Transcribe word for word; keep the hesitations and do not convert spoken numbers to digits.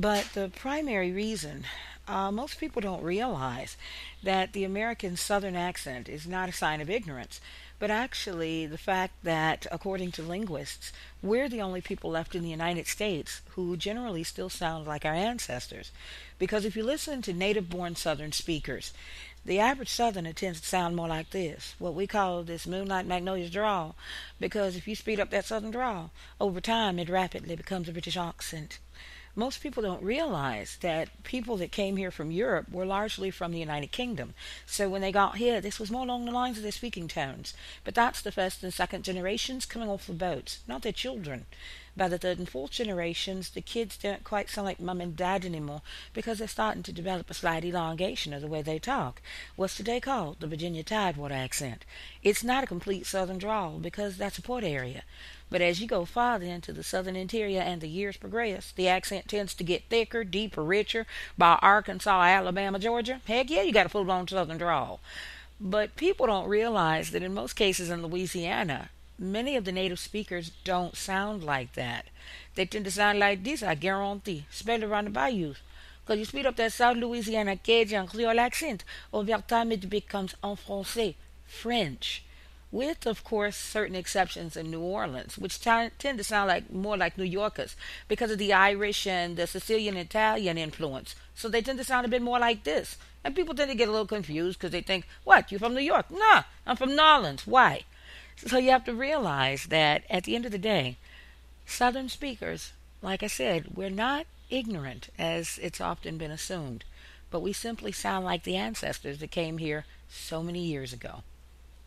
But the primary reason, uh, most people don't realize that the American Southern accent is not a sign of ignorance, but actually the fact that, according to linguists, we're the only people left in the United States who generally still sound like our ancestors. Because if you listen to native born Southern speakers, the average Southerner tends to sound more like this, what we call this Moonlight Magnolia's drawl, because if you speed up that Southern drawl, over time it rapidly becomes a British accent. Most people don't realize that people that came here from Europe were largely from the United Kingdom. So when they got here, this was more along the lines of their speaking tones. But that's the first and second generations coming off the boats, not their children. By the third and fourth generations, the kids don't quite sound like mum and dad anymore because they're starting to develop a slight elongation of the way they talk. What's today called the Virginia Tidewater accent. It's not a complete southern drawl because that's a port area. But as you go farther into the southern interior and the years progress, the accent tends to get thicker, deeper, richer. By Arkansas, Alabama, Georgia, heck yeah, you got a full-blown southern drawl. But people don't realize that in most cases in Louisiana, many of the native speakers don't sound like that. They tend to sound like this, I guarantee, especially around the bayous. Because you speed up that South Louisiana Cajun Creole accent, over time it becomes en français, French. With, of course, certain exceptions in New Orleans, which t- tend to sound like more like New Yorkers because of the Irish and the Sicilian Italian influence. So they tend to sound a bit more like this. And people tend to get a little confused because they think, what, you from New York? Nah, I'm from New Orleans. Why? So you have to realize that at the end of the day, Southern speakers, like I said, we're not ignorant as it's often been assumed, but we simply sound like the ancestors that came here so many years ago.